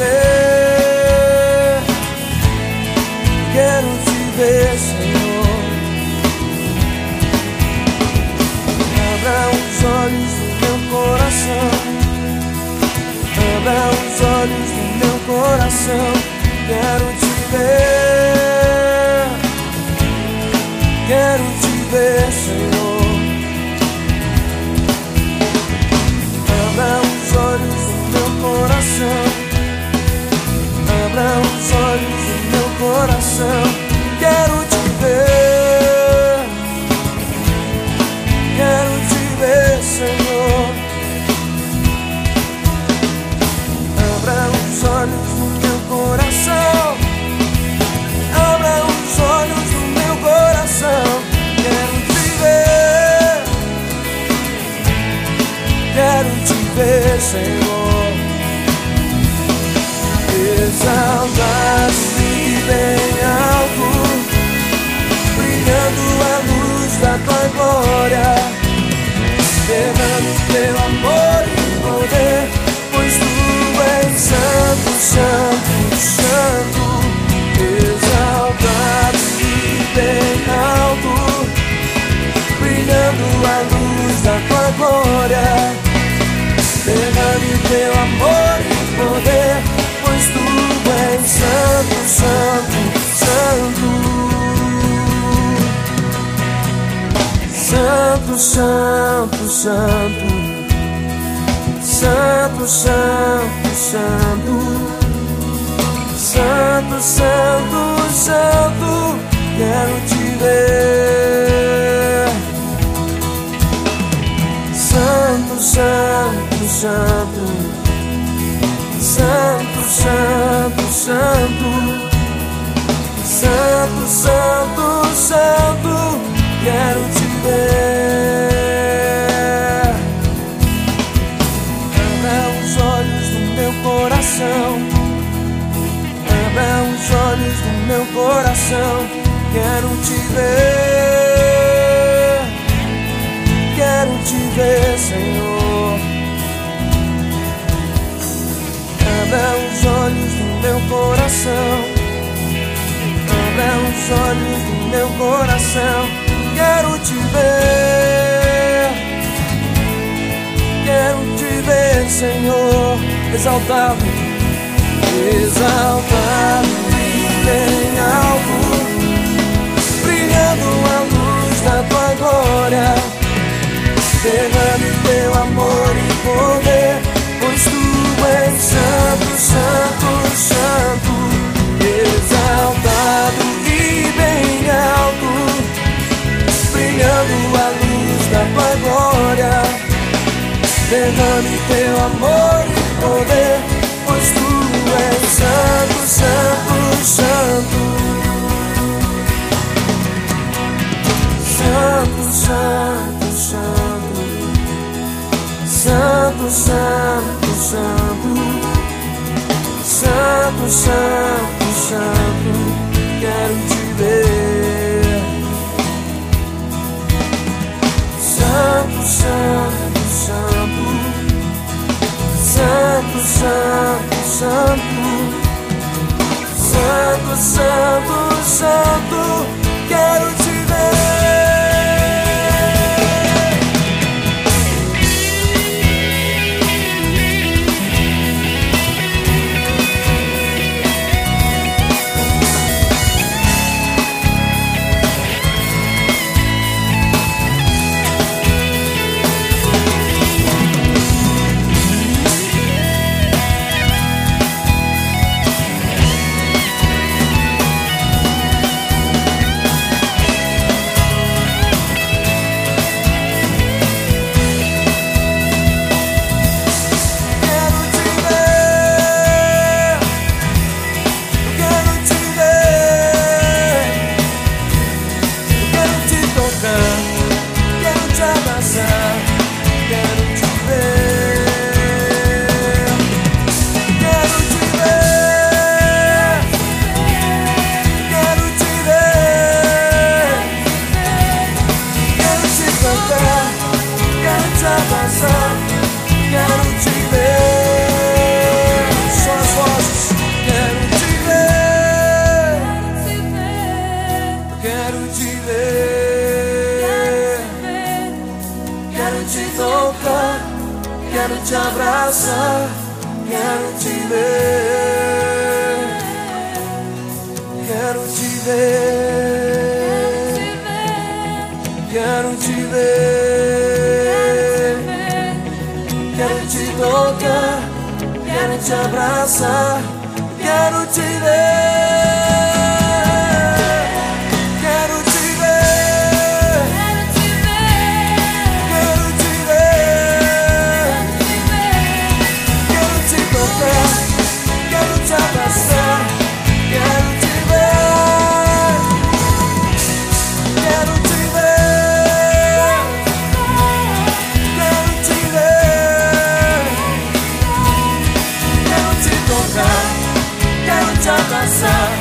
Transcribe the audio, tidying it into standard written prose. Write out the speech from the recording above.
ver, quero te ver, Senhor. Abra os olhos do meu coração, abra os olhos do meu coração. Quero te ver, quero te ver, Senhor. Abra os olhos do meu coração, abra os olhos do meu coração. Quero te ver, quero te ver, Senhor. Abra os olhos do meu coração, abra os olhos do meu coração. Quero te ver, quero te ver, Senhor. Exalta-se bem alto, brilhando a luz da tua glória. Derrame teu amor e poder, pois tu és santo, santo, santo. Exalta-se bem alto, brilhando a luz da tua glória. Derrame teu amor e poder, pois tu és santo, santo, santo. Santo, santo, santo. Santo, santo, santo. Santo, santo, santo. Quero te ver. Santo, santo, santo. Santo, santo, santo. Santo, santo, santo. Quero te ver. Abra os olhos do meu coração, abra os olhos do meu coração. Quero te ver, quero te ver, Senhor. Abra os olhos do meu coração, abra os olhos do meu coração. Quero te ver, quero te ver, Senhor. Exaltado, exaltado e bem alto, brilhando a luz da tua glória. Derrame teu amor e poder, pois tu és santo, santo, santo. Exaltado e bem alto, brilhando a luz da tua glória. Derrame teu amor e poder, pois tu és santo, santo, santo. Santo, santo, santo. Santo, santo, santo. Santo, santo, santo. Quero te ver. Santo, santo, santo. Santo, santo, santo. Santo, santo, santo. Quero te ver. abraçar, quero te ver, quero te ver, quero te ver, quero te tocar, quero te abraçar, quero te ver. Quero te abraçar.